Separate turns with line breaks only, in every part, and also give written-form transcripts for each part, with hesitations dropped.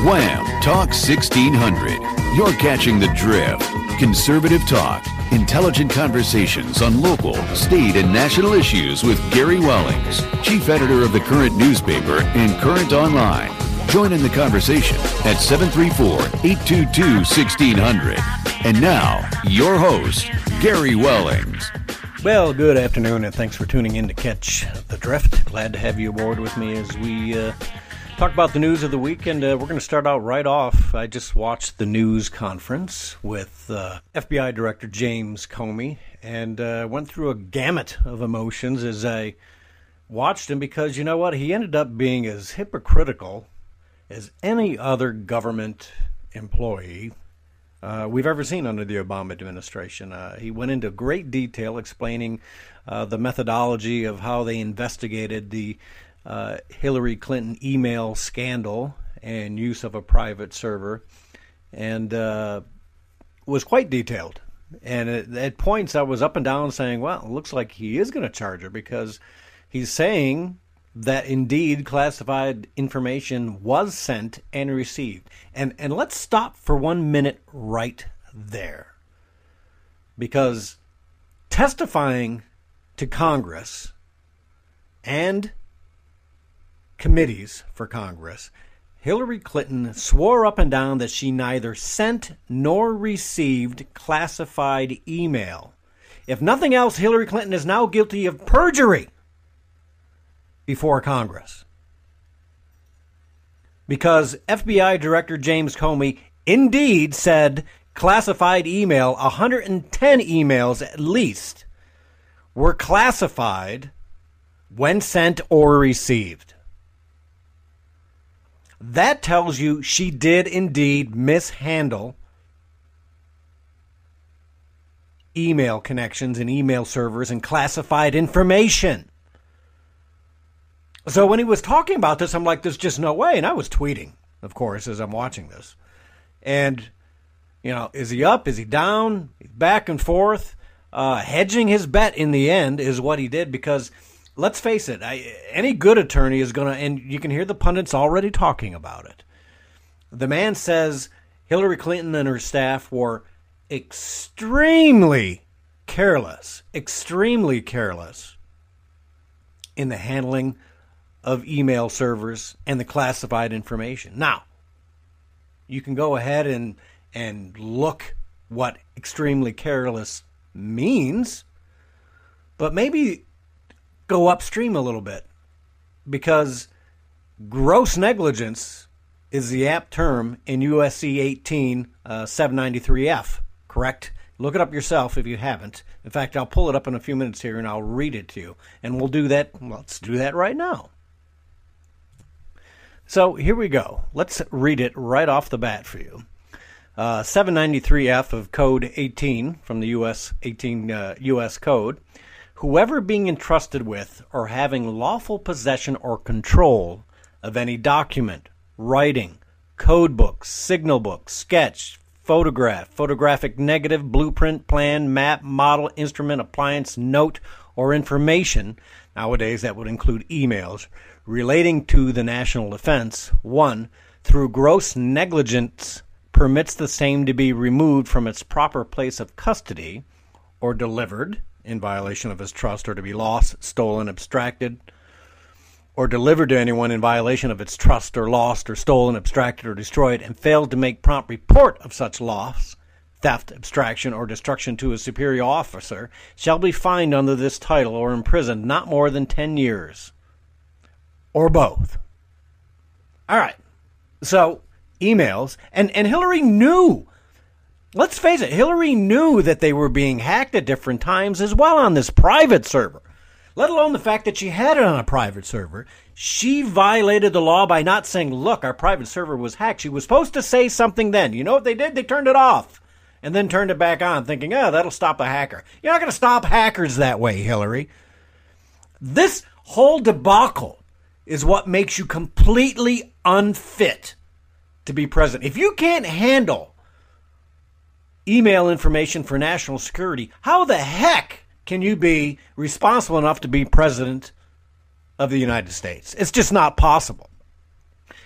Wham! Talk 1600. You're catching the drift. Conservative talk, intelligent conversations on local, state, and national issues with Gary Wellings, chief editor of the Current newspaper and Current Online. Join in the conversation at 734-822-1600. And now, your host, Gary Wellings.
Well, good afternoon, and thanks for tuning in to Catch the Drift. Glad to have you aboard with me as we talk about the news of the week, and we're going to start out right off. I just watched the news conference with FBI Director James Comey, and went through a gamut of emotions as I watched him, because you know what? He ended up being as hypocritical as any other government employee we've ever seen under the Obama administration. He went into great detail explaining the methodology of how they investigated the Hillary Clinton email scandal and use of a private server, and was quite detailed. And at points I was up and down saying, well, it looks like he is going to charge her, because he's saying that indeed classified information was sent and received. And let's stop for 1 minute right there. Because testifying to Congress and committees for Congress, Hillary Clinton swore up and down that she neither sent nor received classified email. If nothing else, Hillary Clinton is now guilty of perjury before Congress, because FBI Director James Comey indeed said classified email, 110 emails at least, were classified when sent or received. That tells you she did indeed mishandle email connections and email servers and classified information. So when he was talking about this, I'm like, there's just no way. And I was tweeting, of course, as I'm watching this. And, you know, is he up? Is he down? Back and forth. Hedging his bet in the end is what he did, because let's face it, any good attorney is going to, and you can hear the pundits already talking about it. The man says Hillary Clinton and her staff were extremely careless in the handling of email servers and the classified information. Now, you can go ahead and look what extremely careless means, but maybe go upstream a little bit, because gross negligence is the apt term in USC 18 793F, correct? Look it up yourself if you haven't. In fact, I'll pull it up in a few minutes here and I'll read it to you. And we'll do that. Let's do that right now. So here we go. Let's read it right off the bat for you. 793F of Code 18 from the U.S. Code. Whoever being entrusted with or having lawful possession or control of any document, writing, code book, signal book, sketch, photograph, photographic negative, blueprint, plan, map, model, instrument, appliance, note, or information, nowadays that would include emails, relating to the national defense, 1, through gross negligence permits the same to be removed from its proper place of custody or delivered in violation of his trust, or to be lost, stolen, abstracted, or delivered to anyone in violation of its trust, or lost, or stolen, abstracted, or destroyed, and failed to make prompt report of such loss, theft, abstraction, or destruction to a superior officer, shall be fined under this title or imprisoned not more than 10 years. Or both. All right. So, emails. And Hillary knew. Let's face it, Hillary knew that they were being hacked at different times as well on this private server. Let alone the fact that she had it on a private server. She violated the law by not saying, look, our private server was hacked. She was supposed to say something then. You know what they did? They turned it off and then turned it back on, thinking, oh, that'll stop a hacker. You're not going to stop hackers that way, Hillary. This whole debacle is what makes you completely unfit to be president. If you can't handle email information for national security, how the heck can you be responsible enough to be president of the United States? It's just not possible.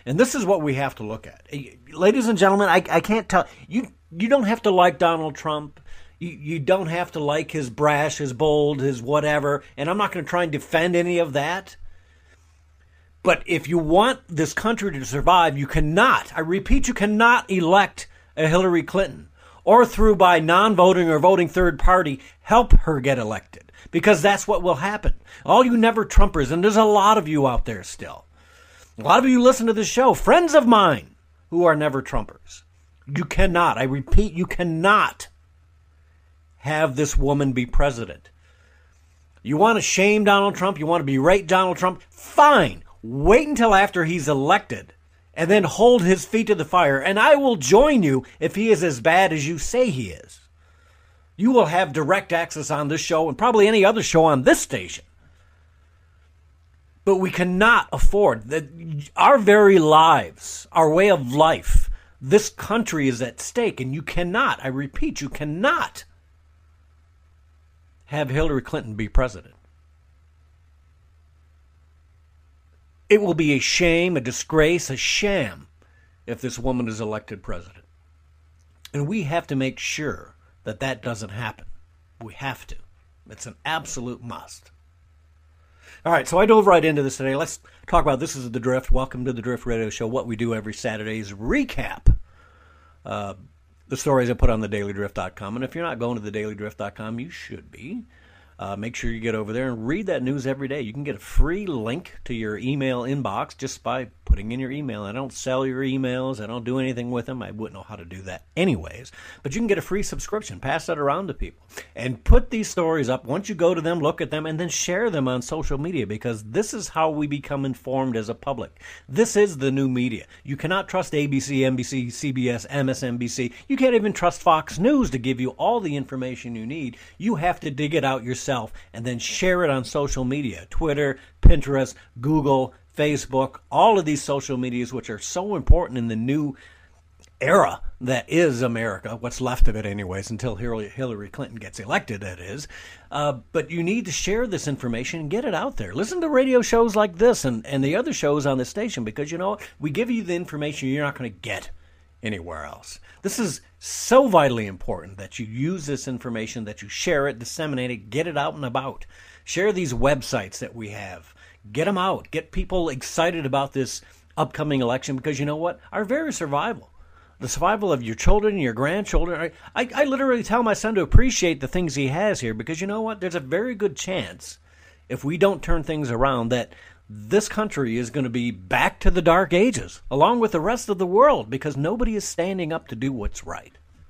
And this is what we have to look at. Ladies and gentlemen, I can't tell. You don't have to like Donald Trump. You don't have to like his brash, his bold, his whatever. And I'm not going to try and defend any of that. But if you want this country to survive, you cannot, I repeat, you cannot elect a Hillary Clinton or through by non-voting or voting third party, help her get elected. Because that's what will happen. All you never Trumpers, and there's a lot of you out there still. A lot of you listen to this show, friends of mine who are never Trumpers. You cannot, I repeat, you cannot have this woman be president. You want to shame Donald Trump? You want to berate Donald Trump? Fine. Wait until after he's elected and then hold his feet to the fire. And I will join you if he is as bad as you say he is. You will have direct access on this show and probably any other show on this station. But we cannot afford that. Our very lives, our way of life, this country is at stake. And you cannot, I repeat, you cannot have Hillary Clinton be president. It will be a shame, a disgrace, a sham if this woman is elected president. And we have to make sure that that doesn't happen. We have to. It's an absolute must. All right, so I dove right into this today. Let's talk about This is The Drift. Welcome to The Drift Radio Show. What we do every Saturday is recap the stories I put on thedailydrift.com. And if you're not going to thedailydrift.com, you should be. Make sure you get over there and read that news every day. You can get a free link to your email inbox just by putting in your email. I don't sell your emails. I don't do anything with them. I wouldn't know how to do that anyways. But you can get a free subscription. Pass that around to people. And put these stories up. Once you go to them, look at them, and then share them on social media, because this is how we become informed as a public. This is the new media. You cannot trust ABC, NBC, CBS, MSNBC. You can't even trust Fox News to give you all the information you need. You have to dig it out yourself and then share it on social media, Twitter, Pinterest, Google, Facebook, all of these social medias, which are so important in the new era that is America, what's left of it anyways, until Hillary Clinton gets elected, that is. But you need to share this information and get it out there. Listen to radio shows like this and the other shows on the station, because, you know, we give you the information you're not going to get anywhere else. This is so vitally important that you use this information, that you share it, disseminate it, get it out and about. Share these websites that we have. Get them out. Get people excited about this upcoming election, because you know what? Our very survival, the survival of your children and your grandchildren. I literally tell my son to appreciate the things he has here, because you know what? There's a very good chance, if we don't turn things around, that this country is going to be back to the dark ages, along with the rest of the world, because nobody is standing up to do what's right.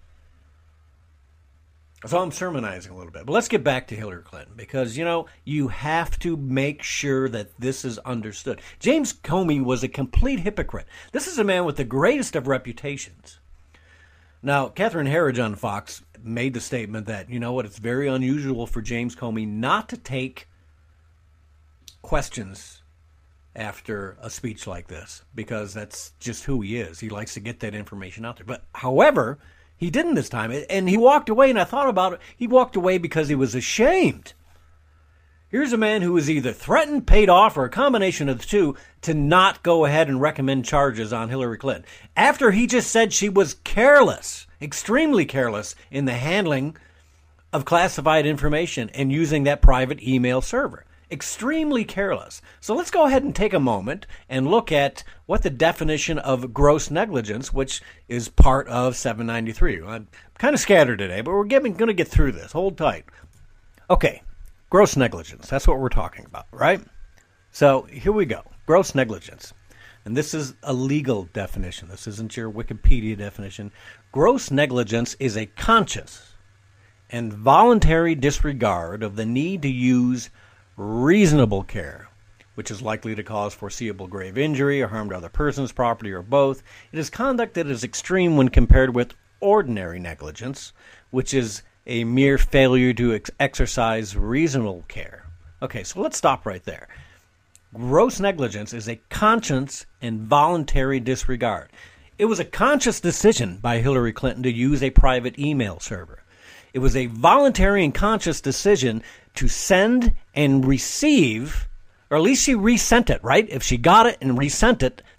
So I'm sermonizing a little bit. But let's get back to Hillary Clinton, because, you know, you have to make sure that this is understood. James Comey was a complete hypocrite. This is a man with the greatest of reputations. Now, Catherine Herridge on Fox made the statement that, you know what, it's very unusual for James Comey not to take questions after a speech like this, because that's just who he is. He likes to get that information out there. But however, he didn't this time, and he walked away, and I thought about it. He walked away because he was ashamed. Here's a man who was either threatened, paid off, or a combination of the two to not go ahead and recommend charges on Hillary Clinton, after he just said she was careless, extremely careless, in the handling of classified information and using that private email server. Extremely careless. So let's go ahead and take a moment and look at what the definition of gross negligence, which is part of 793. I'm kind of scattered today, but we're going to get through this. Hold tight. Okay, gross negligence. That's what we're talking about, right? So here we go. Gross negligence. And this is a legal definition. This isn't your Wikipedia definition. Gross negligence is a conscious and voluntary disregard of the need to use reasonable care, which is likely to cause foreseeable grave injury or harm to other persons, property, or both. It is conduct that is extreme when compared with ordinary negligence, which is a mere failure to exercise reasonable care. Okay, so let's stop right there. Gross negligence is a conscious and voluntary disregard. It was a conscious decision by Hillary Clinton to use a private email server. It was a voluntary and conscious decision to send and receive, or at least she resent it, right? If she got it and resent it,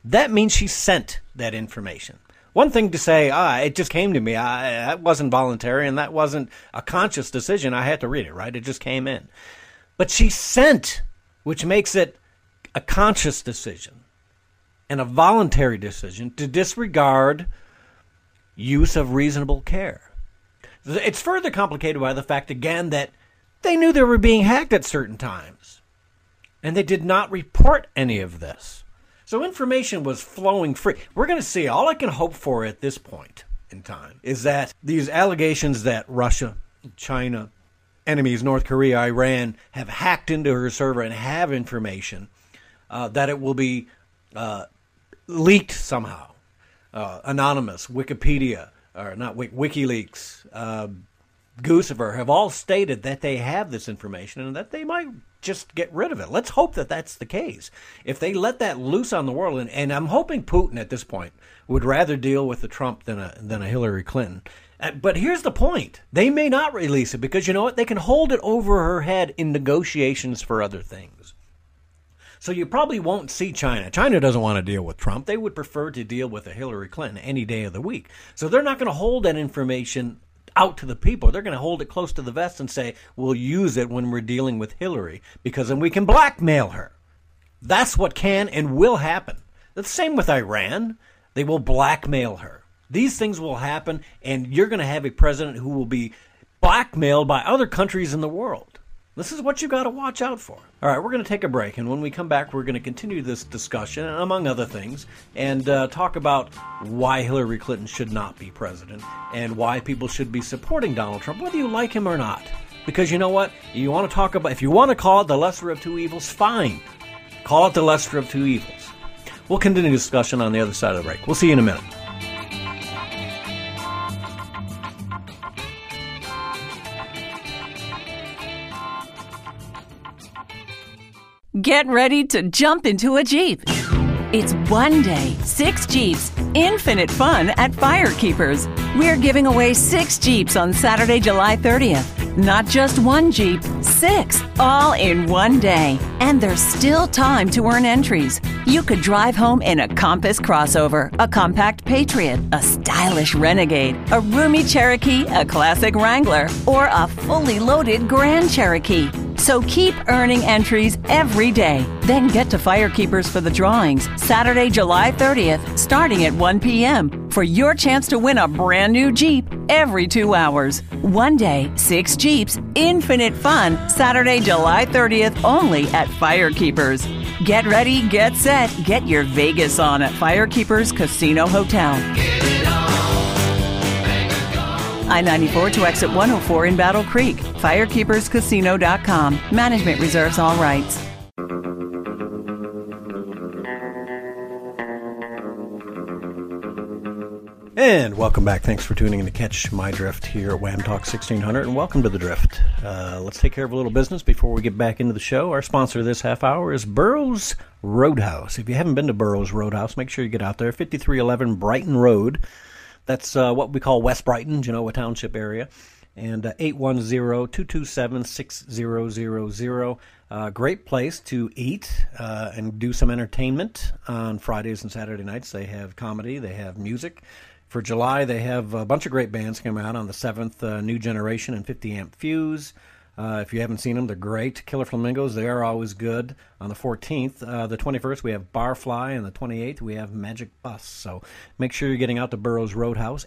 that means she sent that information. One thing to say, it just came to me. That wasn't voluntary, and that wasn't a conscious decision. I had to read it, right? It just came in. But she sent, which makes it a conscious decision and a voluntary decision to disregard use of reasonable care. It's further complicated by the fact, again, that they knew they were being hacked at certain times, and they did not report any of this. So information was flowing free. We're going to see. All I can hope for at this point in time is that these allegations that Russia, China, enemies, North Korea, Iran, have hacked into her server and have information, that it will be leaked somehow. Anonymous, Wikipedia, or not WikiLeaks, Guccifer have all stated that they have this information and that they might just get rid of it. Let's hope that that's the case. If they let that loose on the world, and I'm hoping Putin at this point would rather deal with the Trump than a Hillary Clinton. But here's the point. They may not release it because, you know what, they can hold it over her head in negotiations for other things. So you probably won't see China. China doesn't want to deal with Trump. They would prefer to deal with a Hillary Clinton any day of the week. So they're not going to hold that information out to the people. They're going to hold it close to the vest and say, we'll use it when we're dealing with Hillary because then we can blackmail her. That's what can and will happen. The same with Iran. They will blackmail her. These things will happen, and you're going to have a president who will be blackmailed by other countries in the world. This is what you got to watch out for. All right, we're going to take a break, and when we come back, we're going to continue this discussion, among other things, and talk about why Hillary Clinton should not be president and why people should be supporting Donald Trump, whether you like him or not. Because you know what? You want to talk about, if you want to call it the lesser of two evils, fine. Call it the lesser of two evils. We'll continue the discussion on the other side of the break. We'll see you in a minute.
Get ready to jump into a Jeep. It's one day, 6 Jeeps, infinite fun at Firekeepers. We're giving away 6 Jeeps on Saturday, July 30th. Not just one Jeep, 6, all in one day. And there's still time to earn entries. You could drive home in a Compass crossover, a compact Patriot, a stylish Renegade, a roomy Cherokee, a classic Wrangler, or a fully loaded Grand Cherokee. So keep earning entries every day. Then get to Firekeepers for the drawings Saturday, July 30th, starting at 1 p.m. for your chance to win a brand new Jeep every 2 hours. One day, 6 Jeeps, infinite fun, Saturday, July 30th, only at Firekeepers. Get ready, get set, get your Vegas on at Firekeepers Casino Hotel. I-94 to exit 104 in Battle Creek. FirekeepersCasino.com. Management reserves all rights.
And welcome back. Thanks for tuning in to catch my drift here at Wham Talk 1600, and welcome to the Drift. Let's take care of a little business before we get back into the show. Our sponsor this half hour is Burroughs Roadhouse. If you haven't been to Burroughs Roadhouse, make sure you get out there. 5311 Brighton Road. That's what we call West Brighton, Genoa Township area. And 810-227-6000. Great place to eat and do some entertainment on Fridays and Saturday nights. They have comedy. They have music. For July, they have a bunch of great bands coming out on the 7th, New Generation and 50 Amp Fuse. If you haven't seen them, they're great. Killer Flamingos, they are always good. On the 14th, the 21st, we have Barfly, and the 28th, we have Magic Bus. So make sure you're getting out to Burroughs Roadhouse,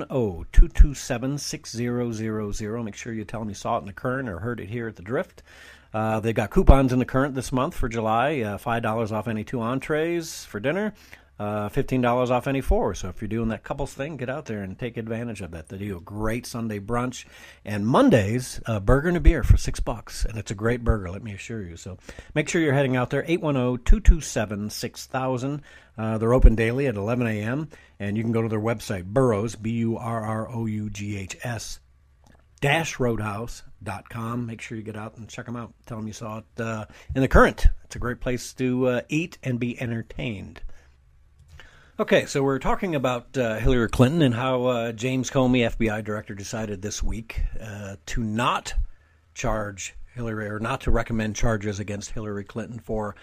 810-227-6000. Make sure you tell them you saw it in the Current or heard it here at the Drift. They've got coupons in the Current this month for July, $5 off any 2 entrees for dinner. $15 off any 4. So if you're doing that couples thing, get out there and take advantage of that. They do a great Sunday brunch. And Mondays, a burger and a beer for $6. And it's a great burger, let me assure you. So make sure you're heading out there, 810-227-6000. They're open daily at 11 a.m. And you can go to their website, Burroughs, Burroughs, Roadhouse.com. Make sure you get out and check them out. Tell them you saw it in the Current. It's a great place to eat and be entertained. Okay, so we're talking about Hillary Clinton and how James Comey, FBI director, decided this week to not charge Hillary or not to recommend charges against Hillary Clinton for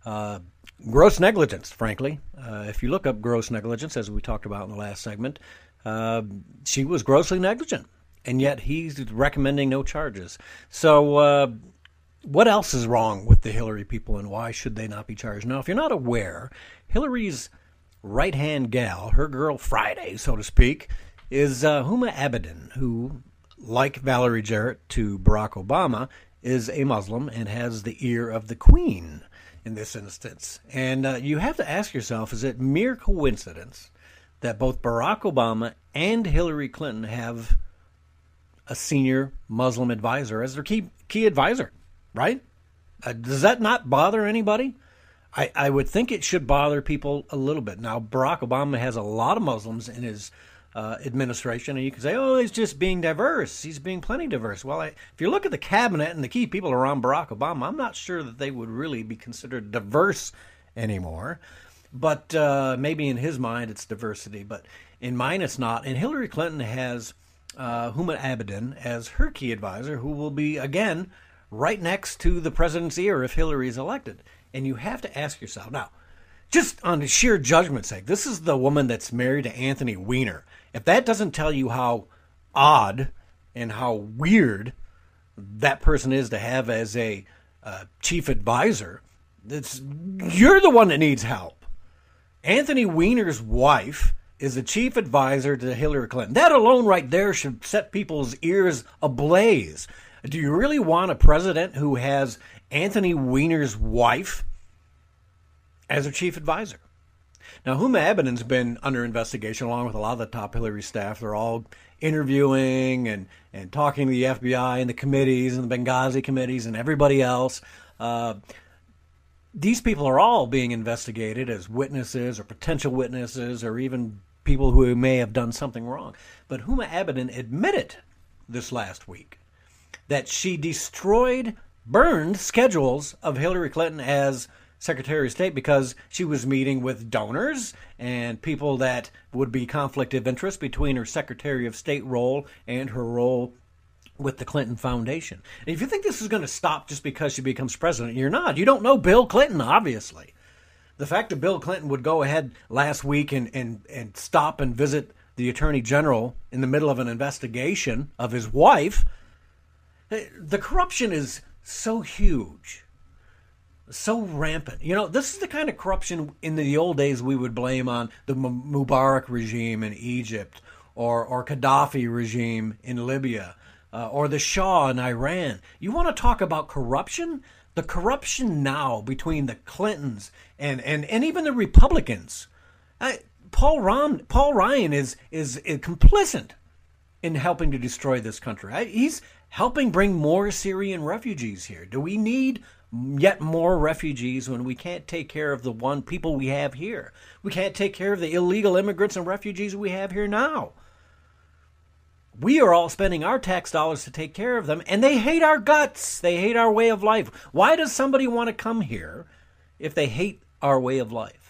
Gross negligence, frankly. If you look up gross negligence, as we talked about in the last segment, she was grossly negligent, and yet he's recommending no charges. So what else is wrong with the Hillary people, and why should they not be charged? Now, if you're not aware, Hillary's right-hand gal, her girl Friday, so to speak, is Huma Abedin, who, like Valerie Jarrett to Barack Obama, is a Muslim and has the ear of the Queen in this instance. And you have to ask yourself, is it mere coincidence that both Barack Obama and Hillary Clinton have a senior Muslim advisor as their key advisor, right? Does that not bother anybody? I would think it should bother people a little bit. Now, Barack Obama has a lot of Muslims in his administration, and you can say, oh, he's just being diverse. He's being plenty diverse. Well, if you look at the cabinet and the key people around Barack Obama, I'm not sure that they would really be considered diverse anymore. But maybe in his mind it's diversity, but in mine it's not. And Hillary Clinton has Huma Abedin as her key advisor, who will be, again, right next to the president's ear if Hillary is elected. And you have to ask yourself, now, just on the sheer judgment's sake, this is the woman that's married to Anthony Weiner. If that doesn't tell you how odd and how weird that person is to have as a chief advisor, you're the one that needs help. Anthony Weiner's wife is the chief advisor to Hillary Clinton. That alone right there should set people's ears ablaze. Do you really want a president who has Anthony Weiner's wife as her chief advisor? Now, Huma Abedin's been under investigation along with a lot of the top Hillary staff. They're all interviewing and talking to the FBI and the committees and the Benghazi committees and everybody else. These people are all being investigated as witnesses or potential witnesses or even people who may have done something wrong. But Huma Abedin admitted this last week that she burned schedules of Hillary Clinton as Secretary of State because she was meeting with donors and people that would be conflict of interest between her Secretary of State role and her role with the Clinton Foundation. And if you think this is going to stop just because she becomes president, you're not. You don't know Bill Clinton, obviously. The fact that Bill Clinton would go ahead last week and stop and visit the Attorney General in the middle of an investigation of his wife, the corruption is so huge, so rampant. You know, this is the kind of corruption in the old days we would blame on the Mubarak regime in Egypt or Gaddafi regime in Libya or the Shah in Iran. You want to talk about corruption? The corruption now between the Clintons and even the Republicans. Paul Ryan is complicit in helping to destroy this country. He's helping bring more Syrian refugees here. Do we need yet more refugees when we can't take care of the people we have here? We can't take care of the illegal immigrants and refugees we have here now. We are all spending our tax dollars to take care of them, and they hate our guts. They hate our way of life. Why does somebody want to come here if they hate our way of life?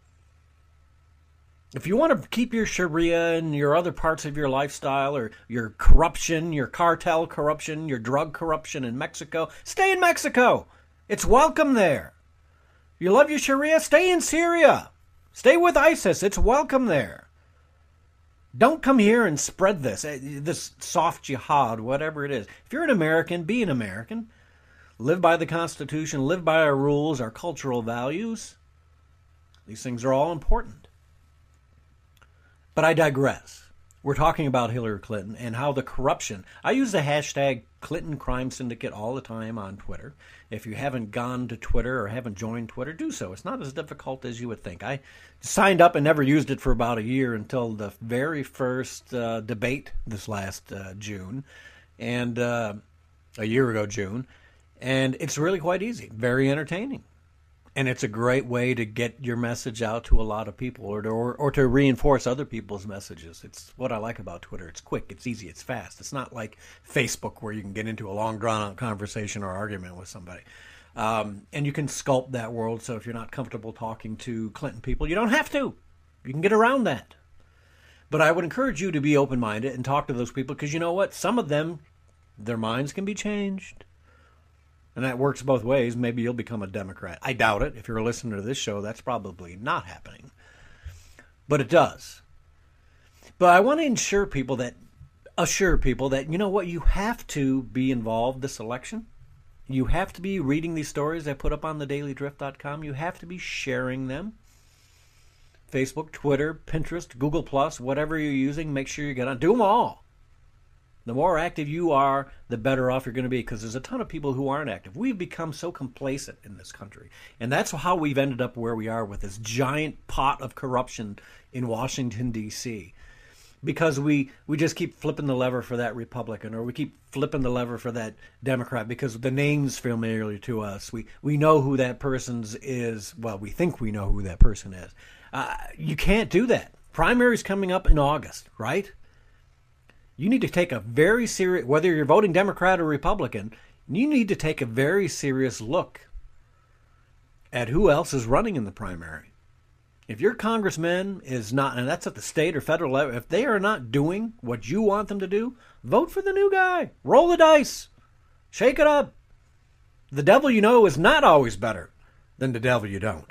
If you want to keep your Sharia and your other parts of your lifestyle or your corruption, your cartel corruption, your drug corruption in Mexico, stay in Mexico. It's welcome there. If you love your Sharia, stay in Syria. Stay with ISIS. It's welcome there. Don't come here and spread this soft jihad, whatever it is. If you're an American, be an American. Live by the Constitution, live by our rules, our cultural values. These things are all important. But I digress. We're talking about Hillary Clinton and how the corruption. I use the hashtag Clinton Crime Syndicate all the time on Twitter. If you haven't gone to Twitter or haven't joined Twitter, do so. It's not as difficult as you would think. I signed up and never used it for about a year until the very first debate this last June, and a year ago June. And it's really quite easy, very entertaining. And it's a great way to get your message out to a lot of people or to reinforce other people's messages. It's what I like about Twitter. It's quick, it's easy, it's fast. It's not like Facebook where you can get into a long, drawn-out conversation or argument with somebody. And you can sculpt that world so if you're not comfortable talking to Clinton people, you don't have to. You can get around that. But I would encourage you to be open-minded and talk to those people because you know what? Some of them, their minds can be changed. And that works both ways. Maybe you'll become a Democrat. I doubt it. If you're listening to this show, that's probably not happening. But it does. But I want to assure people that, you know what, you have to be involved this election. You have to be reading these stories I put up on thedailydrift.com. You have to be sharing them. Facebook, Twitter, Pinterest, Google+, whatever you're using, make sure you get on. Do them all. The more active you are, the better off you're going to be, because there's a ton of people who aren't active. We've become so complacent in this country. And that's how we've ended up where we are with this giant pot of corruption in Washington, D.C., because we just keep flipping the lever for that Republican, or we keep flipping the lever for that Democrat because the name's familiar to us. We know who that person's is. Well, we think we know who that person is. You can't do that. Primary's coming up in August, right? You need to take a very serious, whether you're voting Democrat or Republican, you need to take a very serious look at who else is running in the primary. If your congressman is not, and that's at the state or federal level, if they are not doing what you want them to do, vote for the new guy. Roll the dice. Shake it up. The devil you know is not always better than the devil you don't.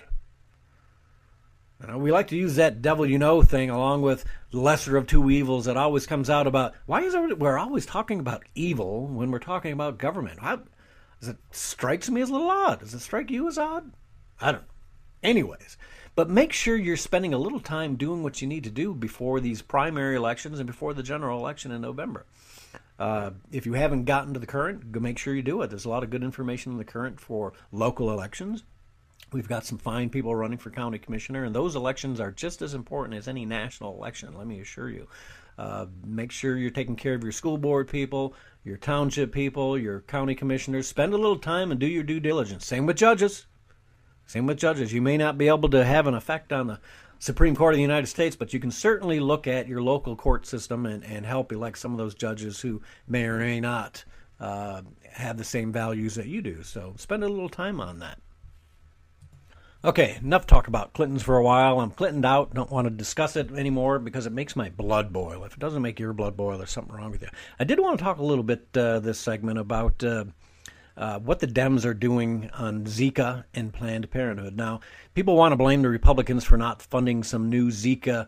You know, we like to use that devil you know thing along with the lesser of two evils that always comes out about, we're always talking about evil when we're talking about government? It strikes me as a little odd. Does it strike you as odd? I don't know. Anyways, but make sure you're spending a little time doing what you need to do before these primary elections and before the general election in November. If you haven't gotten to the Current, go make sure you do it. There's a lot of good information in the Current for local elections. We've got some fine people running for county commissioner, and those elections are just as important as any national election, let me assure you. Make sure you're taking care of your school board people, your township people, your county commissioners. Spend a little time and do your due diligence. Same with judges. You may not be able to have an effect on the Supreme Court of the United States, but you can certainly look at your local court system and help elect some of those judges who may or may not have the same values that you do. So spend a little time on that. Okay, enough talk about Clintons for a while. I'm Clintoned out. Don't want to discuss it anymore because it makes my blood boil. If it doesn't make your blood boil, there's something wrong with you. I did want to talk a little bit this segment about what the Dems are doing on Zika and Planned Parenthood. Now, people want to blame the Republicans for not funding some new Zika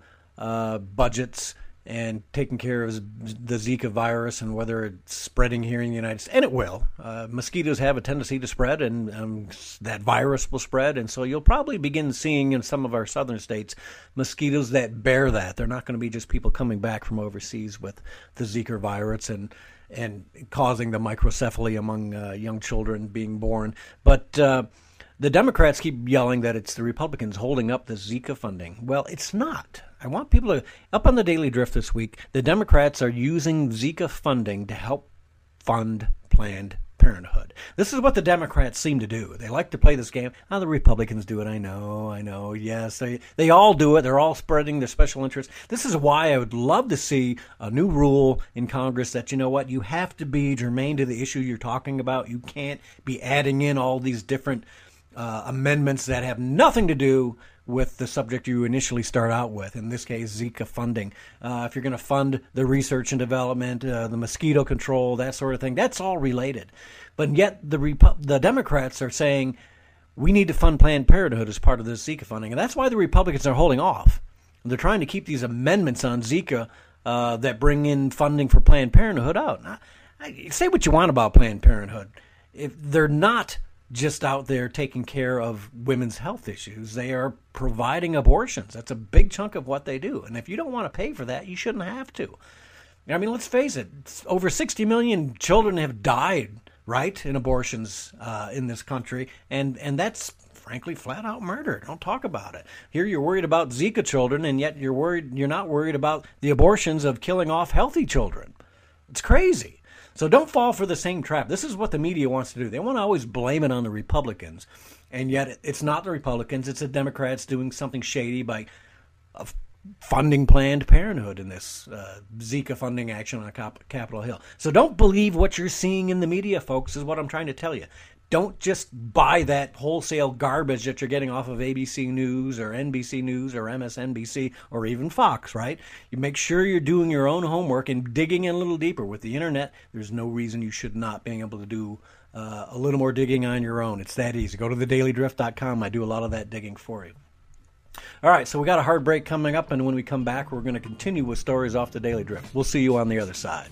budgets and taking care of the Zika virus and whether it's spreading here in the United States. And it will. Mosquitoes have a tendency to spread, and that virus will spread. And so you'll probably begin seeing in some of our southern states mosquitoes that bear that. They're not going to be just people coming back from overseas with the Zika virus and causing the microcephaly among young children being born. But the Democrats keep yelling that it's the Republicans holding up the Zika funding. Well, it's not. I want people to, up on the Daily Drift this week, the Democrats are using Zika funding to help fund Planned Parenthood. This is what the Democrats seem to do. They like to play this game. Oh, the Republicans do it. I know. Yes, they all do it. They're all spreading their special interests. This is why I would love to see a new rule in Congress that, you know what, you have to be germane to the issue you're talking about. You can't be adding in all these different amendments that have nothing to do with the subject you initially start out with, in this case, Zika funding. If you're going to fund the research and development, the mosquito control, that sort of thing, that's all related. But yet the Democrats are saying we need to fund Planned Parenthood as part of this Zika funding. And that's why the Republicans are holding off. They're trying to keep these amendments on Zika that bring in funding for Planned Parenthood out. Now, say what you want about Planned Parenthood. If they're not just out there taking care of women's health issues, they are providing abortions. That's a big chunk of what they do. And if you don't want to pay for that, you shouldn't have to. I mean, let's face it, over 60 million children have died, right, in abortions in this country. And that's, frankly, flat-out murder. Don't talk about it. Here you're worried about Zika children, and yet you're not worried about the abortions of killing off healthy children. It's crazy. So don't fall for the same trap. This is what the media wants to do. They want to always blame it on the Republicans, and yet it's not the Republicans. It's the Democrats doing something shady by funding Planned Parenthood in this Zika funding action on Capitol Hill. So don't believe what you're seeing in the media, folks, is what I'm trying to tell you. Don't just buy that wholesale garbage that you're getting off of ABC News or NBC News or MSNBC or even Fox, right? You make sure you're doing your own homework and digging in a little deeper. With the internet, there's no reason you should not be able to do a little more digging on your own. It's that easy. Go to thedailydrift.com. I do a lot of that digging for you. All right, so we got a hard break coming up, and when we come back, we're going to continue with stories off the Daily Drift. We'll see you on the other side.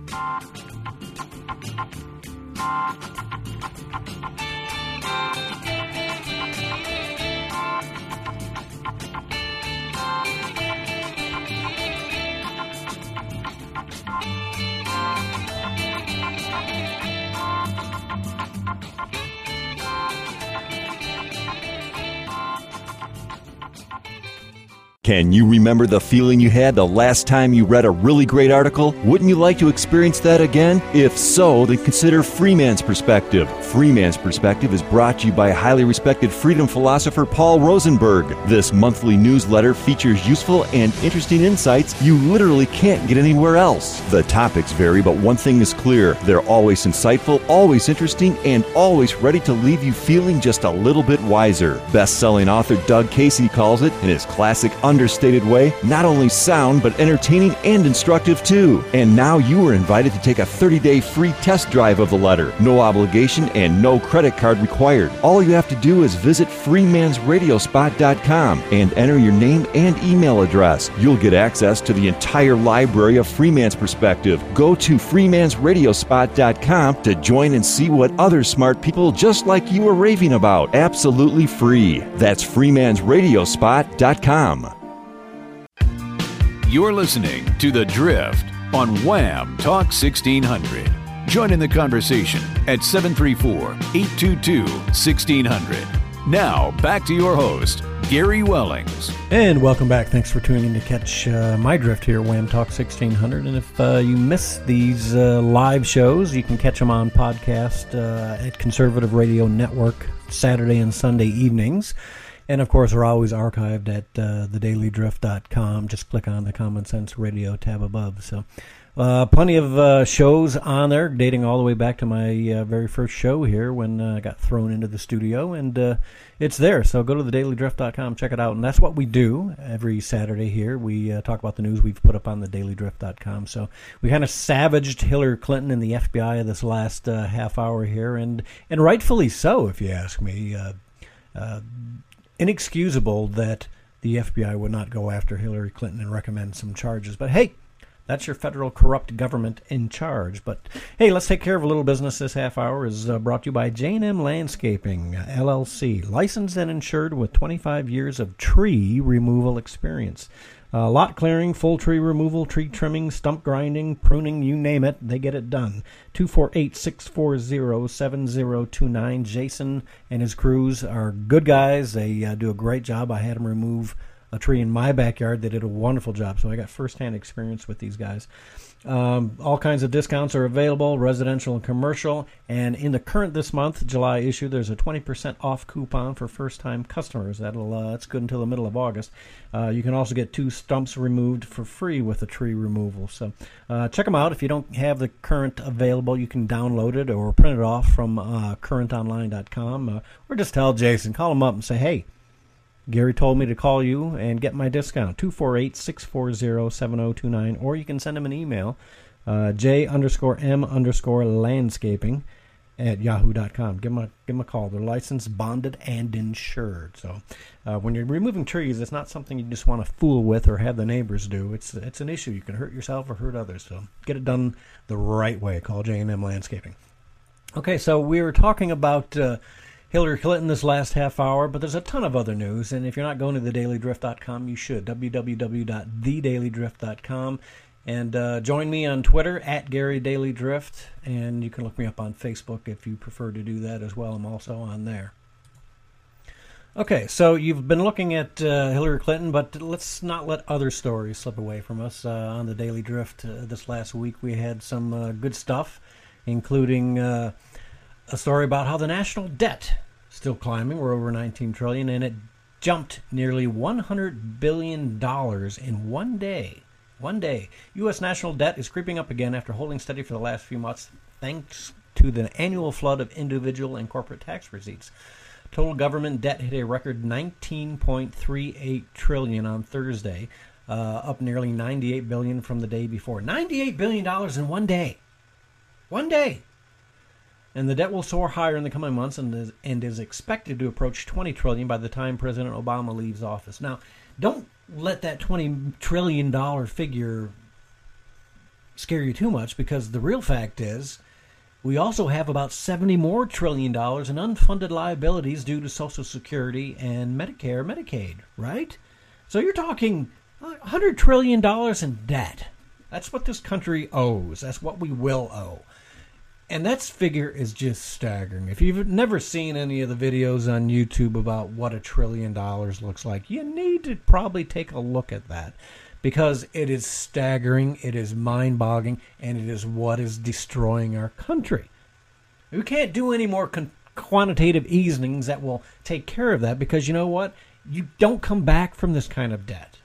Can you remember the feeling you had the last time you read a really great article? Wouldn't you like to experience that again? If so, then consider Freeman's Perspective. Freeman's Perspective is brought to you by highly respected freedom philosopher Paul Rosenberg. This monthly newsletter features useful and interesting insights you literally can't get anywhere else. The topics vary, but one thing is clear. They're always insightful, always interesting, and always ready to leave you feeling just a little bit wiser. Best-selling author Doug Casey calls it, in his classic understated way, not only sound, but entertaining and instructive too. And now you are invited to take a 30-day free test drive of the letter. No obligation and no credit card required. All you have to do is visit freemansradiospot.com and enter your name and email address. You'll get access to the entire library of Freeman's Perspective. Go to freemansradiospot.com to join and see what other smart people just like you are raving about. Absolutely free. That's freemansradiospot.com.
You're listening to The Drift on Wham Talk 1600. Join in the conversation at 734-822-1600. Now, back to your host, Gary Wellings.
And welcome back. Thanks for tuning in to catch my drift here at Wham Talk 1600. And if you miss these live shows, you can catch them on podcast at Conservative Radio Network Saturday and Sunday evenings. And, of course, we're always archived at thedailydrift.com. Just click on the Common Sense Radio tab above. So plenty of shows on there, dating all the way back to my very first show here when I got thrown into the studio. And it's there. So go to thedailydrift.com, check it out. And that's what we do every Saturday here. We talk about the news we've put up on thedailydrift.com. So we kind of savaged Hillary Clinton and the FBI this last half hour here. And rightfully so, if you ask me. Inexcusable that the FBI would not go after Hillary Clinton and recommend some charges. But hey, that's your federal corrupt government in charge. But hey, let's take care of a little business. This half hour is brought to you by J&M Landscaping, LLC, licensed and insured with 25 years of tree removal experience. Lot clearing, full tree removal, tree trimming, stump grinding, pruning, you name it, they get it done. 248-640-7029. Jason and his crews are good guys. They do a great job. I had them remove a tree in my backyard. They did a wonderful job, so I got firsthand experience with these guys. All kinds of discounts are available, residential and commercial. And in the current this month, July issue, there's a 20% off coupon for first-time customers. That's good until the middle of August. You can also get 2 stumps removed for free with the tree removal. So check them out. If you don't have the current available, you can download it or print it off from currentonline.com. Or just tell Jason, call him up and say, hey, Gary told me to call you and get my discount, 248-640-7029, or you can send him an email, j_m_landscaping at yahoo.com. Give him a call. They're licensed, bonded, and insured. So when you're removing trees, it's not something you just want to fool with or have the neighbors do. It's an issue. You can hurt yourself or hurt others. So get it done the right way. Call J&M Landscaping. Okay, so we were talking about Hillary Clinton this last half hour, but there's a ton of other news, and if you're not going to thedailydrift.com, you should, www.thedailydrift.com, and join me on Twitter, @GaryDailyDrift, and you can look me up on Facebook if you prefer to do that as well. I'm also on there. Okay, so you've been looking at Hillary Clinton, but let's not let other stories slip away from us. On the Daily Drift this last week, we had some good stuff, including a story about how the national debt still climbing. We're over $19 trillion, and it jumped nearly $100 billion in one day. One day. U.S. national debt is creeping up again after holding steady for the last few months, thanks to the annual flood of individual and corporate tax receipts. Total government debt hit a record $19.38 trillion on Thursday, up nearly $98 billion from the day before. $98 billion in one day. One day. And the debt will soar higher in the coming months and is expected to approach $20 trillion by the time President Obama leaves office. Now, don't let that $20 trillion figure scare you too much, because the real fact is we also have about $70 more trillion in unfunded liabilities due to Social Security and Medicare, Medicaid, right? So you're talking $100 trillion in debt. That's what this country owes. That's what we will owe. And that figure is just staggering. If you've never seen any of the videos on YouTube about what $1 trillion looks like, you need to probably take a look at that, because it is staggering, it is mind-boggling, and it is what is destroying our country. We can't do any more quantitative easings that will take care of that, because you know what? You don't come back from this kind of debt.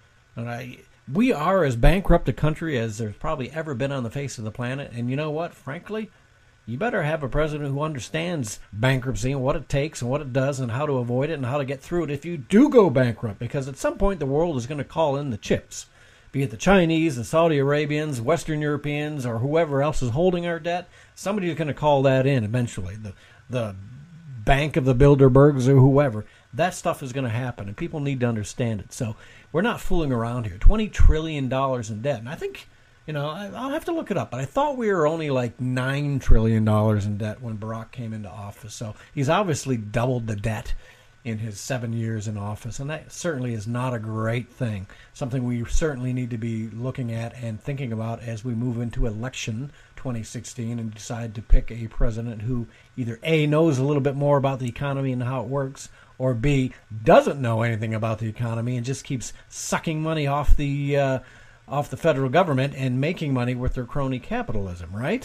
We are as bankrupt a country as there's probably ever been on the face of the planet, and you know what? Frankly, you better have a president who understands bankruptcy and what it takes and what it does and how to avoid it and how to get through it if you do go bankrupt, because at some point the world is going to call in the chips, be it the Chinese, the Saudi Arabians, Western Europeans, or whoever else is holding our debt. Somebody is going to call that in eventually, the Bank of the Bilderbergs or whoever. That stuff is going to happen, and people need to understand it. So we're not fooling around here. $20 trillion in debt. And I think, I'll have to look it up, but I thought we were only like $9 trillion in debt when Barack came into office. So he's obviously doubled the debt in his 7 years in office, and that certainly is not a great thing. Something we certainly need to be looking at and thinking about as we move into election 2016 and decide to pick a president who either A, knows a little bit more about the economy and how it works, or B, doesn't know anything about the economy and just keeps sucking money off the federal government and making money with their crony capitalism, right?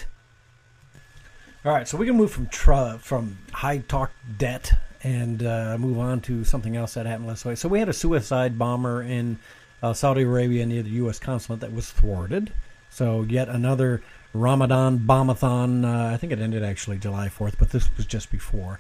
All right, so we can move from high talk debt and move on to something else that happened last week. So we had a suicide bomber in Saudi Arabia near the U.S. consulate that was thwarted. So yet another Ramadan bombathon. I think it ended actually July 4th, but this was just before.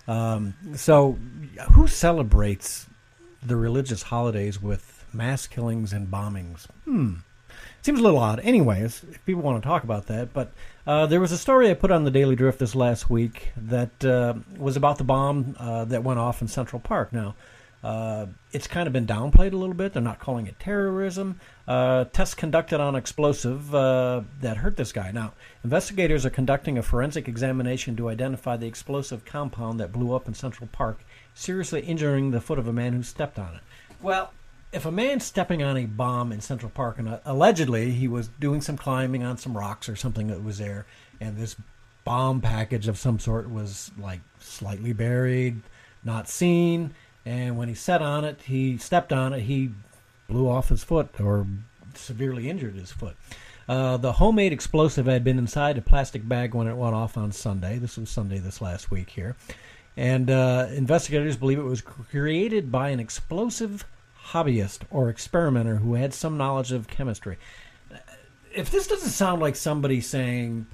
So who celebrates the religious holidays with mass killings and bombings? Seems a little odd. Anyways, if people want to talk about that. But there was a story I put on the Daily Drift this last week that was about the bomb that went off in Central Park. Now, it's kind of been downplayed a little bit. They're not calling it terrorism. Tests conducted on explosive that hurt this guy. Now, investigators are conducting a forensic examination to identify the explosive compound that blew up in Central Park, seriously injuring the foot of a man who stepped on it. Well, if a man's stepping on a bomb in Central Park, and allegedly he was doing some climbing on some rocks or something that was there, and this bomb package of some sort was like slightly buried, not seen, and when he stepped on it, he blew off his foot or severely injured his foot. The homemade explosive had been inside a plastic bag when it went off on Sunday. This was Sunday this last week here. And investigators believe it was created by an explosive hobbyist or experimenter who had some knowledge of chemistry. If this doesn't sound like somebody saying,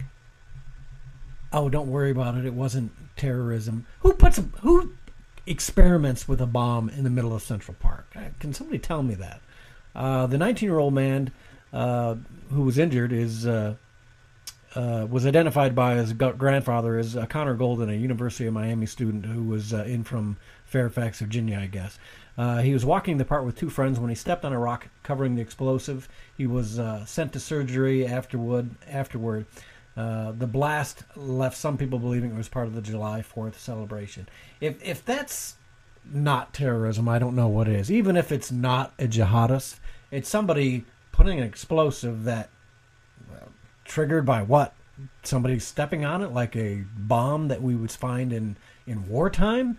"Oh, don't worry about it, it wasn't terrorism," who experiments with a bomb in the middle of Central Park? Can somebody tell me that? The 19-year-old man who was injured was identified by his grandfather as Connor Golden, a University of Miami student who was in from Fairfax, Virginia, I guess. He was walking the park with two friends when he stepped on a rock covering the explosive. He was sent to surgery afterward. The blast left some people believing it was part of the July 4th celebration. If that's not terrorism, I don't know what is. Even if it's not a jihadist, it's somebody putting an explosive that triggered by what? Somebody stepping on it like a bomb that we would find in wartime?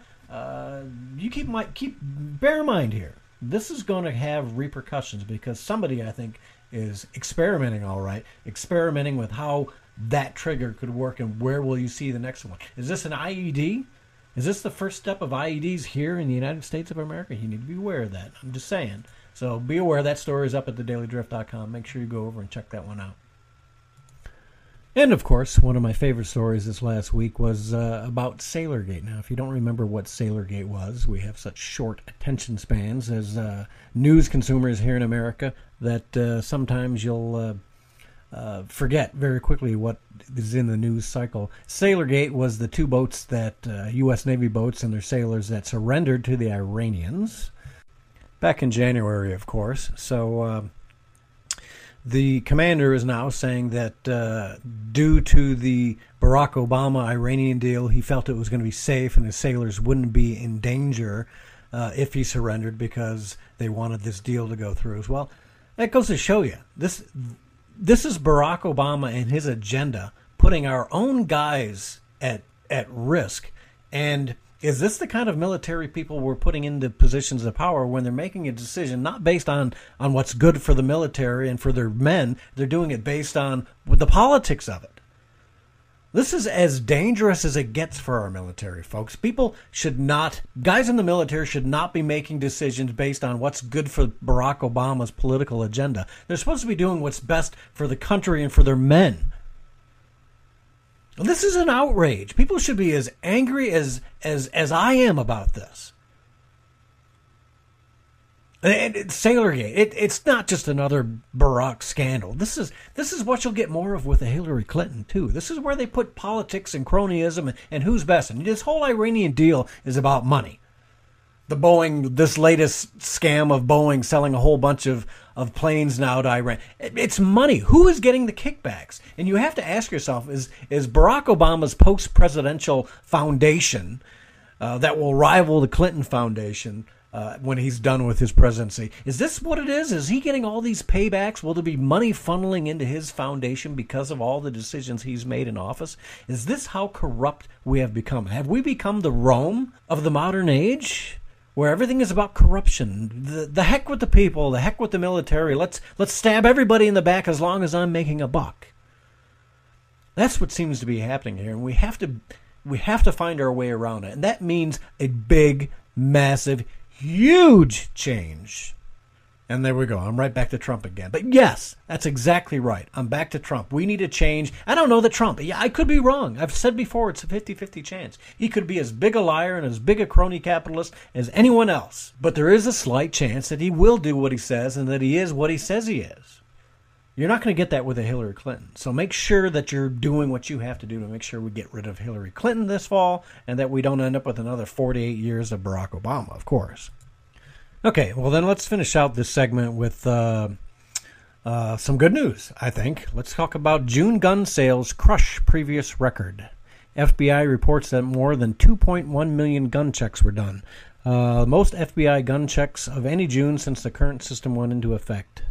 Bear in mind here, this is going to have repercussions because somebody, I think, is experimenting with how that trigger could work and where will you see the next one. Is this an IED? Is this the first step of IEDs here in the United States of America? You need to be aware of that. I'm just saying. So be aware that story is up at thedailydrift.com. Make sure you go over and check that one out. And, of course, one of my favorite stories this last week was about Sailorgate. Now, if you don't remember what Sailorgate was, we have such short attention spans as news consumers here in America that sometimes you'll forget very quickly what is in the news cycle. Sailorgate was the two boats that U.S. Navy boats and their sailors that surrendered to the Iranians back in January, of course. So the commander is now saying that due to the Barack Obama-Iranian deal, he felt it was going to be safe and his sailors wouldn't be in danger if he surrendered because they wanted this deal to go through as well. That goes to show you, this is Barack Obama and his agenda putting our own guys at risk. And is this the kind of military people we're putting into positions of power when they're making a decision not based on what's good for the military and for their men? They're doing it based on the politics of it. This is as dangerous as it gets for our military, folks. Guys in the military should not be making decisions based on what's good for Barack Obama's political agenda. They're supposed to be doing what's best for the country and for their men. This is an outrage. People should be as angry as I am about this. And Sailorgate, it's not just another Barack scandal. This is what you'll get more of with Hillary Clinton, too. This is where they put politics and cronyism and who's best. And this whole Iranian deal is about money. This latest scam of Boeing selling a whole bunch of planes now to Iran. It's money. Who is getting the kickbacks? And you have to ask yourself, is Barack Obama's post-presidential foundation that will rival the Clinton Foundation when he's done with his presidency, is this what it is? Is he getting all these paybacks? Will there be money funneling into his foundation because of all the decisions he's made in office? Is this how corrupt we have become? Have we become the Rome of the modern age, where everything is about corruption? The heck with the people, the heck with the military. Let's stab everybody in the back as long as I'm making a buck. That's what seems to be happening here, and we have to find our way around it. And that means a big, massive, huge change. And there we go. I'm right back to Trump again. But yes, that's exactly right. I'm back to Trump. We need a change. I don't know that Trump, I could be wrong. I've said before it's a 50-50 chance. He could be as big a liar and as big a crony capitalist as anyone else. But there is a slight chance that he will do what he says and that he is what he says he is. You're not going to get that with a Hillary Clinton. So make sure that you're doing what you have to do to make sure we get rid of Hillary Clinton this fall and that we don't end up with another 48 years of Barack Obama, of course. Okay, well then let's finish out this segment with some good news, I think. Let's talk about June gun sales crush previous record. FBI reports that more than 2.1 million gun checks were done. Most FBI gun checks of any June since the current system went into effect.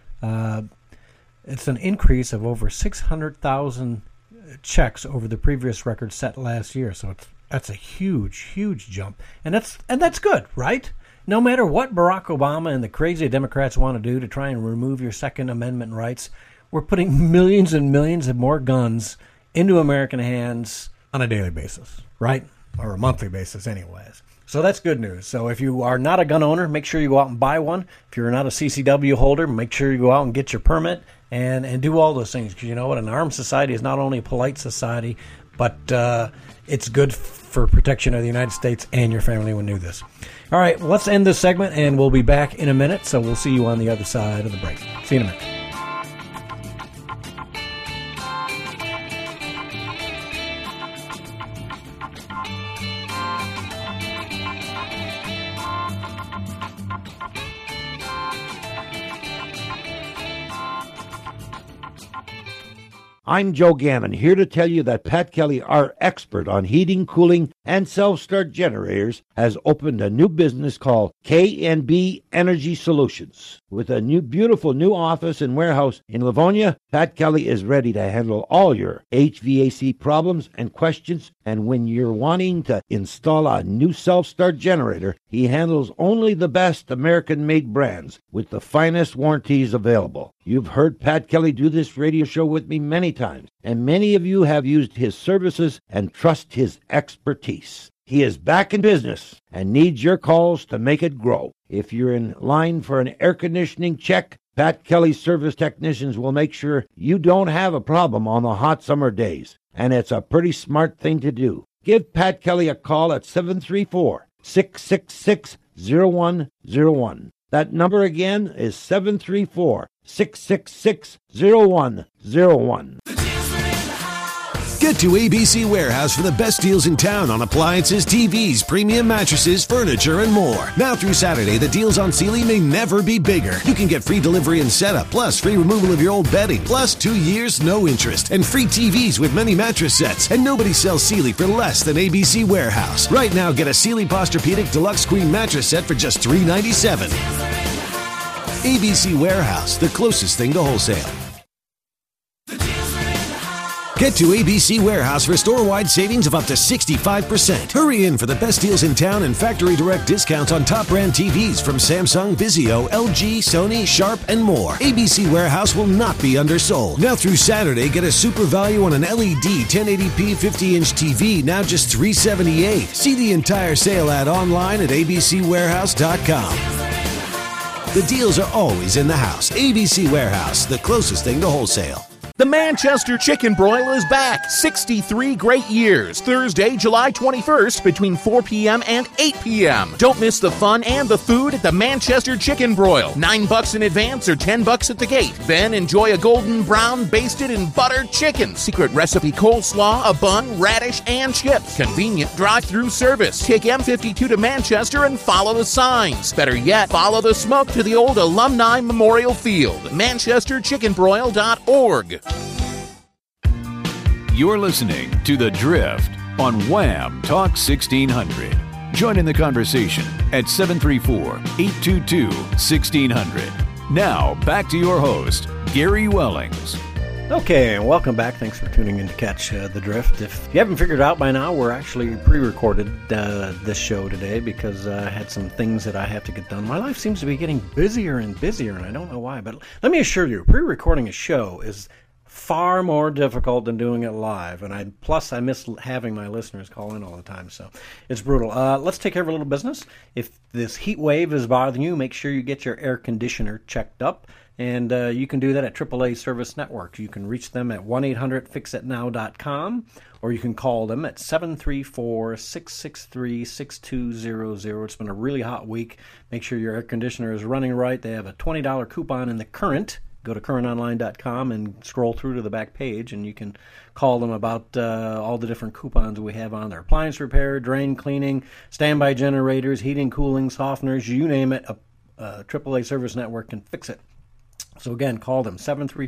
It's an increase of over 600,000 checks over the previous record set last year. So that's a huge, huge jump. And that's good, right? No matter what Barack Obama and the crazy Democrats want to do to try and remove your Second Amendment rights, we're putting millions and millions of more guns into American hands on a daily basis, right? Or a monthly basis anyways. So that's good news. So if you are not a gun owner, make sure you go out and buy one. If you're not a CCW holder, make sure you go out and get your permit and do all those things. Because you know what? An armed society is not only a polite society, but it's good for protection of the United States and your family when you do this. All right, well, let's end this segment, and we'll be back in a minute. So we'll see you on the other side of the break. See you in a minute.
I'm Joe Gammon, here to tell you that Pat Kelly, our expert on heating, cooling, and self-start generators, has opened a new business called K&B Energy Solutions. With a beautiful new office and warehouse in Livonia, Pat Kelly is ready to handle all your HVAC problems and questions. And when you're wanting to install a new self-start generator, he handles only the best American-made brands with the finest warranties available. You've heard Pat Kelly do this radio show with me many times, and many of you have used his services and trust his expertise. He is back in business and needs your calls to make it grow. If you're in line for an air conditioning check, Pat Kelly service technicians will make sure you don't have a problem on the hot summer days, and it's a pretty smart thing to do. Give Pat Kelly a call at 734-666-0101. That number again is 734-666-0101.
Get to ABC Warehouse for the best deals in town on appliances, TVs, premium mattresses, furniture, and more. Now through Saturday, the deals on Sealy may never be bigger. You can get free delivery and setup, plus free removal of your old bedding, plus 2 years, no interest, and free TVs with many mattress sets. And nobody sells Sealy for less than ABC Warehouse. Right now, get a Sealy Posturepedic Deluxe Queen mattress set for just $397. ABC Warehouse, the closest thing to wholesale. Get to ABC Warehouse for store-wide savings of up to 65%. Hurry in for the best deals in town and factory direct discounts on top brand TVs from Samsung, Vizio, LG, Sony, Sharp, and more. ABC Warehouse will not be undersold. Now through Saturday, get a super value on an LED 1080p 50-inch TV, now just $378. See the entire sale ad online at abcwarehouse.com. The deals are always in the house. ABC Warehouse, the closest thing to wholesale.
The Manchester Chicken Broil is back. 63 great years. Thursday, July 21st between 4 p.m. and 8 p.m. Don't miss the fun and the food at the Manchester Chicken Broil. $9 in advance or $10 at the gate. Then enjoy a golden brown basted and buttered chicken. Secret recipe coleslaw, a bun, radish, and chips. Convenient drive-through service. Take M52 to Manchester and follow the signs. Better yet, follow the smoke to the old Alumni Memorial Field. ManchesterChickenBroil.org.
You're listening to The Drift on Wham Talk 1600. Join in the conversation at 734-822-1600. Now, back to your host, Gary Wellings.
Okay, and welcome back. Thanks for tuning in to catch The Drift. If you haven't figured out by now, we're actually pre-recorded this show today because I had some things that I have to get done. My life seems to be getting busier and busier, and I don't know why. But let me assure you, pre-recording a show is far more difficult than doing it live, and I miss having my listeners call in all the time, so it's brutal. Let's take care of a little business. If this heat wave is bothering you, make sure you get your air conditioner checked up, and you can do that at AAA Service Network. You can reach them at 1-800-FIXITNOW.com, or you can call them at 734-663-6200. It's been a really hot week. Make sure your air conditioner is running right. They have a $20 coupon in the Current. Go to currentonline.com and scroll through to the back page, and you can call them about all the different coupons we have on there. Appliance repair, drain cleaning, standby generators, heating, cooling, softeners, you name it, a AAA Service Network can fix it. So again, call them,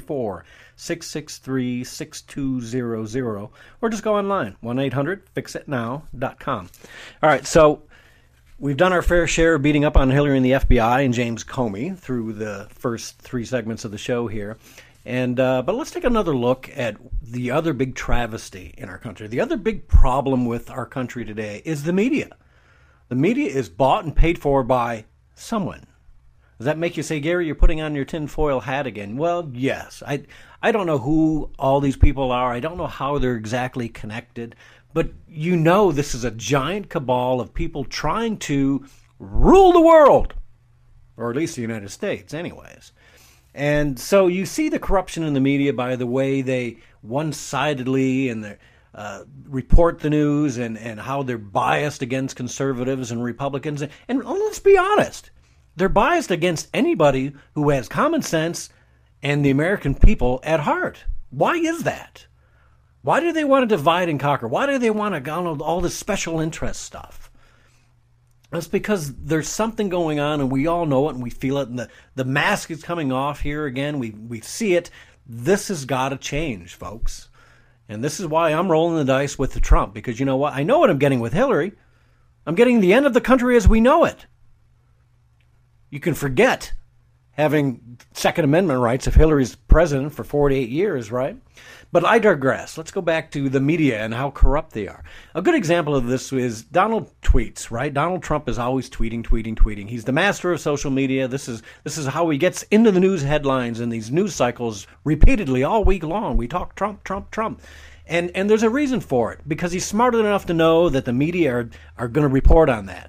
734-663-6200, or just go online, 1-800-FIXITNOW.com. All right, so we've done our fair share of beating up on Hillary and the FBI and James Comey through the first 3 segments of the show here. And but let's take another look at the other big travesty in our country. The other big problem with our country today is the media. The media is bought and paid for by someone. Does that make you say, Gary, you're putting on your tinfoil hat again? Well, yes. I don't know who all these people are. I don't know how they're exactly connected. But you know this is a giant cabal of people trying to rule the world, or at least the United States anyways. And so you see the corruption in the media by the way they one-sidedly and report the news and how they're biased against conservatives and Republicans. And let's be honest, they're biased against anybody who has common sense and the American people at heart. Why is that? Why do they want to divide and conquer? Why do they want to go on all this special interest stuff? That's because there's something going on, and we all know it, and we feel it, and the mask is coming off here again. We see it. This has got to change, folks. And this is why I'm rolling the dice with the Trump, because you know what? I know what I'm getting with Hillary. I'm getting the end of the country as we know it. You can forget having Second Amendment rights if Hillary's president for 48 years, right? But I digress. Let's go back to the media and how corrupt they are. A good example of this is Donald tweets, right? Donald Trump is always tweeting. He's the master of social media. This is how he gets into the news headlines and these news cycles repeatedly all week long. We talk Trump. And there's a reason for it, because he's smart enough to know that the media are going to report on that.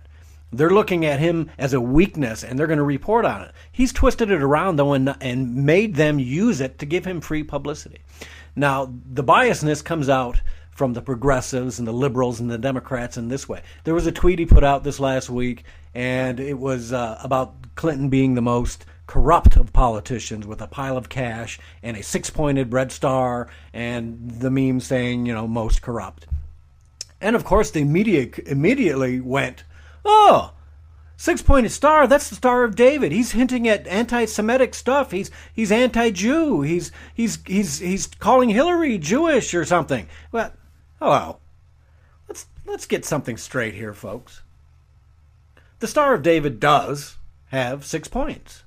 They're looking at him as a weakness, and they're going to report on it. He's twisted it around, though, and made them use it to give him free publicity. Now, the biasness comes out from the progressives and the liberals and the Democrats in this way. There was a tweet he put out this last week, and it was about Clinton being the most corrupt of politicians, with a pile of cash and a 6-pointed red star, and the meme saying, most corrupt. And, of course, the media immediately went, oh, 6-pointed star, that's the Star of David. He's hinting at anti-Semitic stuff. He's anti-Jew. He's calling Hillary Jewish or something. Well, hello. Let's get something straight here, folks. The Star of David does have 6 points.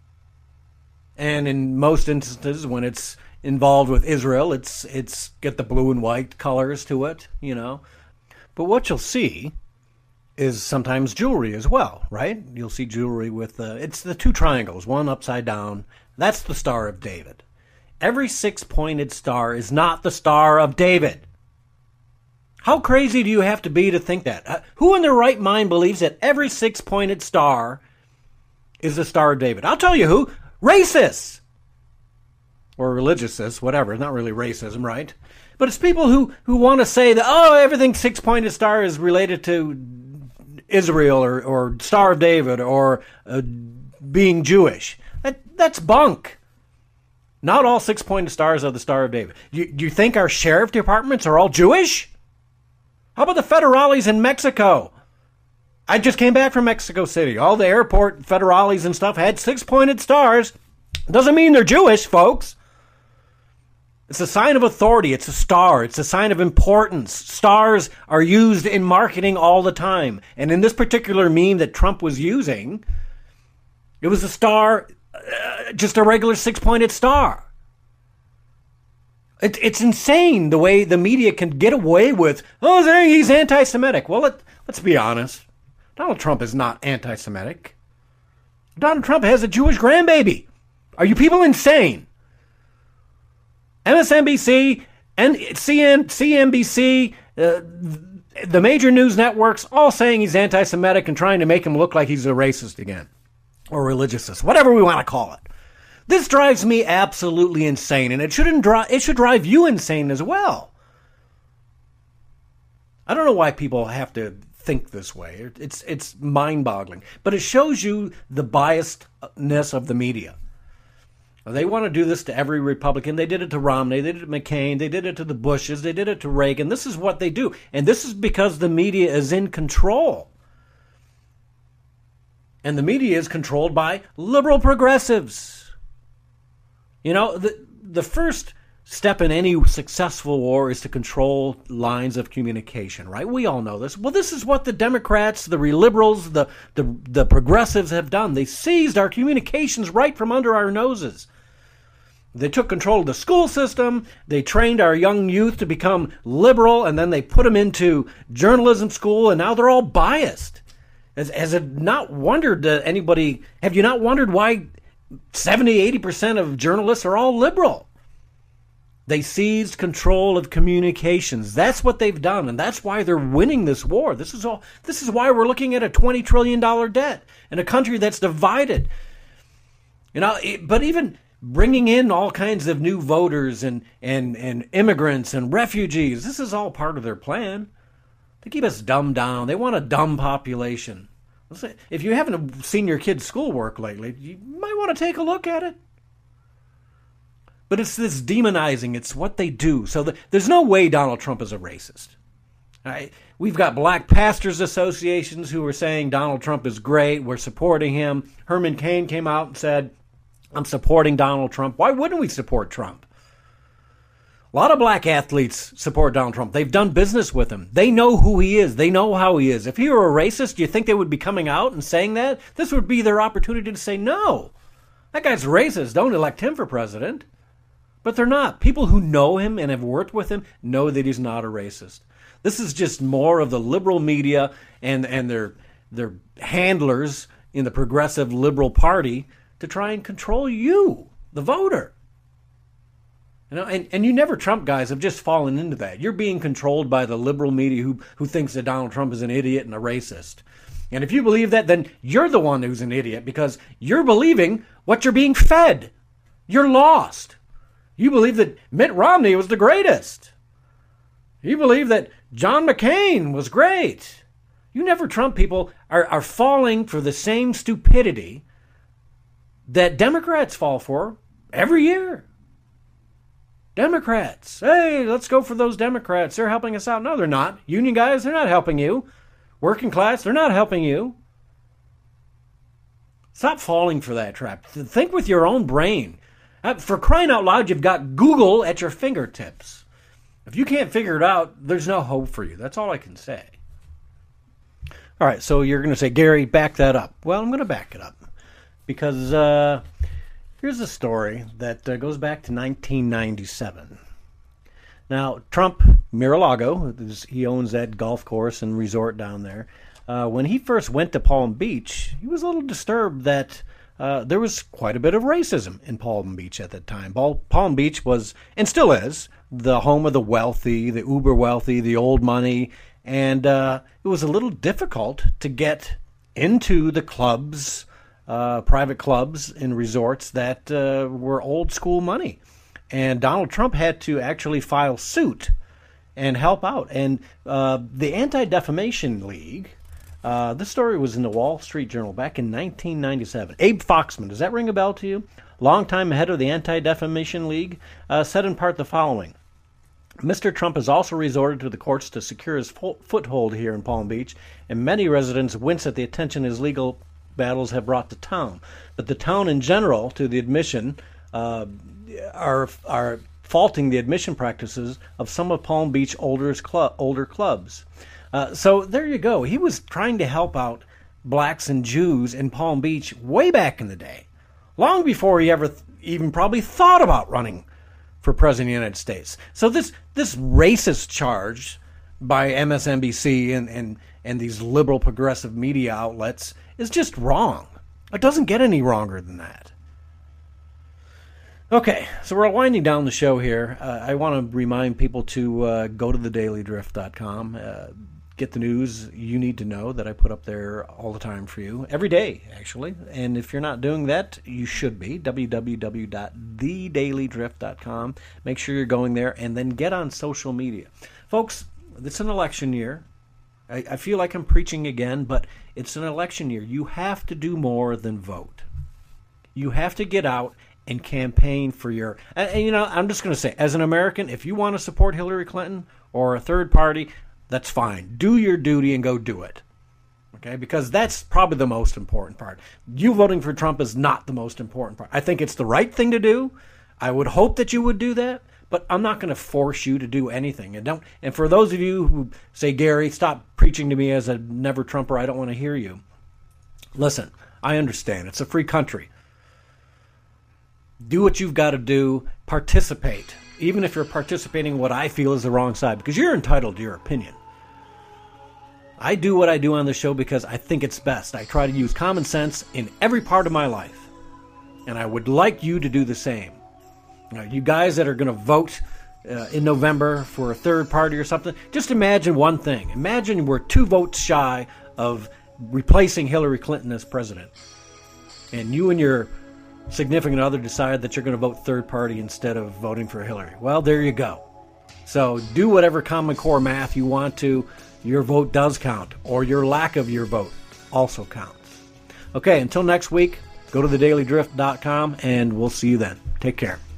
And in most instances, when it's involved with Israel, it's got the blue and white colors to it, But what you'll see is sometimes jewelry as well, right? You'll see jewelry with, it's the 2 triangles, one upside down. That's the Star of David. Every 6-pointed star is not the Star of David. How crazy do you have to be to think that? Who in their right mind believes that every 6-pointed star is the Star of David? I'll tell you who. Racists! Or religiousists, whatever. Not really racism, right? But it's people who want to say that, everything 6-pointed star is related to Israel or Star of David or being Jewish. That's bunk. Not all 6-pointed stars are the Star of David. Do you think our sheriff departments are all Jewish? How about the federales in Mexico? I just came back from Mexico City. All the airport federales and stuff had 6-pointed stars. Doesn't mean they're Jewish, folks. It's a sign of authority. It's a star. It's a sign of importance. Stars are used in marketing all the time. And in this particular meme that Trump was using, it was a star, just a regular 6-pointed star. It's insane the way the media can get away with, saying he's anti-Semitic. Well, let's be honest. Donald Trump is not anti-Semitic. Donald Trump has a Jewish grandbaby. Are you people insane? MSNBC and CNBC, the major news networks, all saying he's anti-Semitic and trying to make him look like he's a racist again. Or religiousist, whatever we want to call it. This drives me absolutely insane, and it should drive you insane as well. I don't know why people have to think this way. It's mind-boggling. But it shows you the biasedness of the media. They want to do this to every Republican. They did it to Romney. They did it to McCain. They did it to the Bushes. They did it to Reagan. This is what they do. And this is because the media is in control. And the media is controlled by liberal progressives. The first step in any successful war is to control lines of communication, right? We all know this. Well, this is what the Democrats, the liberals, the progressives have done. They seized our communications right from under our noses. They took control of the school system. They trained our young youth to become liberal, and then they put them into journalism school, and now they're all biased. Has it not wondered anybody, have you not wondered why 70-80% of journalists are all liberal? They seized control of communications. That's what they've done, and that's why they're winning this war. This is why we're looking at a $20 trillion debt in a country that's divided. But even bringing in all kinds of new voters and immigrants and refugees, this is all part of their plan. They keep us dumbed down. They want a dumb population. If you haven't seen your kid's schoolwork lately, you might want to take a look at it. But it's this demonizing. It's what they do. So there's no way Donald Trump is a racist. Right? We've got black pastors associations who are saying Donald Trump is great. We're supporting him. Herman Cain came out and said, I'm supporting Donald Trump. Why wouldn't we support Trump? A lot of black athletes support Donald Trump. They've done business with him. They know who he is. They know how he is. If he were a racist, do you think they would be coming out and saying that? This would be their opportunity to say, no, that guy's racist. Don't elect him for president. But they're not. People who know him and have worked with him know that he's not a racist. This is just more of the liberal media and their handlers in the progressive liberal party to try and control you, the voter. And you never Trump guys have just fallen into that. You're being controlled by the liberal media who thinks that Donald Trump is an idiot and a racist. And if you believe that, then you're the one who's an idiot because you're believing what you're being fed. You're lost. You believe that Mitt Romney was the greatest. You believe that John McCain was great. You never Trump people are falling for the same stupidity that Democrats fall for every year. Democrats. Hey, let's go for those Democrats. They're helping us out. No, they're not. Union guys, they're not helping you. Working class, they're not helping you. Stop falling for that trap. Think with your own brain. For crying out loud, you've got Google at your fingertips. If you can't figure it out, there's no hope for you. That's all I can say. All right, so you're going to say, Gary, back that up. Well, I'm going to back it up. Because here's a story that goes back to 1997. Now, Trump, Mar-a-Lago, he owns that golf course and resort down there. When he first went to Palm Beach, he was a little disturbed that there was quite a bit of racism in Palm Beach at that time. Palm Beach was, and still is, the home of the wealthy, the uber wealthy, the old money, and it was a little difficult to get into the clubs, private clubs and resorts that were old school money. And Donald Trump had to actually file suit and help out. And the Anti-Defamation League, this story was in the Wall Street Journal back in 1997. Abe Foxman, does that ring a bell to you? Longtime head of the Anti-Defamation League, said in part the following. Mr. Trump has also resorted to the courts to secure his foothold here in Palm Beach, and many residents wince at the attention his legal battles have brought to town. But the town in general, to the admission, are faulting the admission practices of some of Palm Beach older clubs. So there you go. He was trying to help out blacks and Jews in Palm Beach way back in the day, long before he ever even probably thought about running for president of the United States. So this racist charge by MSNBC and these liberal progressive media outlets is just wrong. It doesn't get any wronger than that. Okay, so we're winding down the show here. I want to remind people to go to thedailydrift.com, get the news you need to know that I put up there all the time for you, every day, actually. And if you're not doing that, you should be, www.thedailydrift.com. Make sure you're going there, and then get on social media. Folks, it's an election year. I feel like I'm preaching again, but it's an election year. You have to do more than vote. You have to get out and campaign for your... And I'm just going to say, as an American, if you want to support Hillary Clinton or a third party, that's fine. Do your duty and go do it. Okay? Because that's probably the most important part. You voting for Trump is not the most important part. I think it's the right thing to do. I would hope that you would do that, but I'm not going to force you to do anything. And for those of you who say, Gary, stop preaching to me as a never Trumper, I don't want to hear you. Listen, I understand. It's a free country. Do what you've got to do. Participate. Even if you're participating in what I feel is the wrong side, because you're entitled to your opinion. I do what I do on the show because I think it's best. I try to use common sense in every part of my life. And I would like you to do the same. You guys that are going to vote in November for a third party or something, just imagine one thing. Imagine we're 2 votes shy of replacing Hillary Clinton as president. And you and your significant other decide that you're going to vote third party instead of voting for Hillary. Well, there you go. So do whatever Common Core math you want to. Your vote does count, or your lack of your vote also counts. Okay, until next week, go to thedailydrift.com, and we'll see you then. Take care.